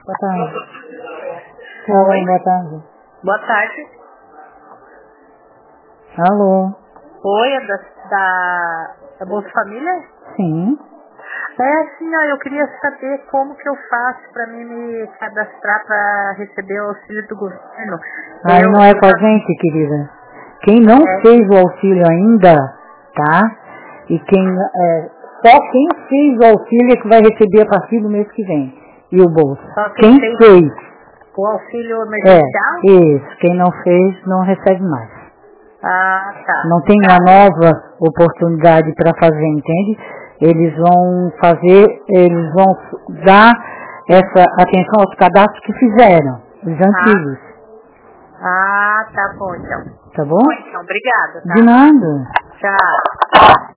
Boa tarde. Oi. Boa tarde. Boa tarde. Alô? Oi, é da Bolsa Família? Sim. Sim, eu queria saber como que eu faço para mim me cadastrar para receber o auxílio do governo. Aí não é com a gente, querida. Quem não fez o auxílio ainda, tá? E só quem fez o auxílio é que vai receber a partir do mês que vem. E o bolso. Só Quem fez? O auxílio emergencial? Isso. Quem não fez, não recebe mais. Ah, tá. Não tem uma nova oportunidade para fazer, entende? Eles vão dar essa atenção aos cadastros que fizeram, os antigos. Ah, tá bom então. Tá bom? Então, obrigada, tá? De nada. Tchau.